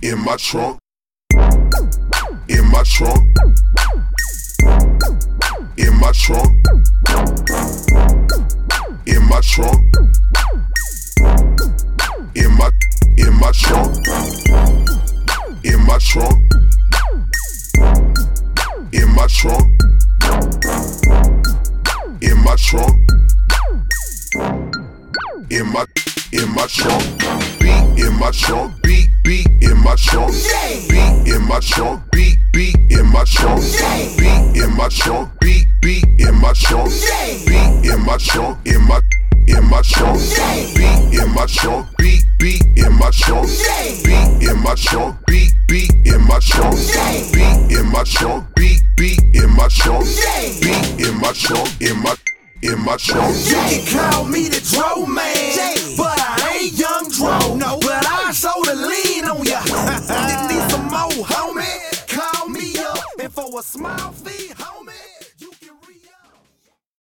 in my trunk, in my trunk, in my trunk, in my trunk, in my trunk, in my trunk, in my trunk, in my trunk, in my trunk, beat in my trunk, beat in my trunk, beat in my trunk, beat in my trunk, beat in my trunk, beat in my trunk, beat in my trunk, in my trunk, beat in my trunk, beat in my trunk, beat in my trunk, beat in my trunk, beat in my trunk, beat in my trunk, beat in my trunk, in my trunk. You can call me the Dro Man, but I ain't Young Dro. No, but I show the lean on ya. You need some more, homie? Call me up, and for a small fee.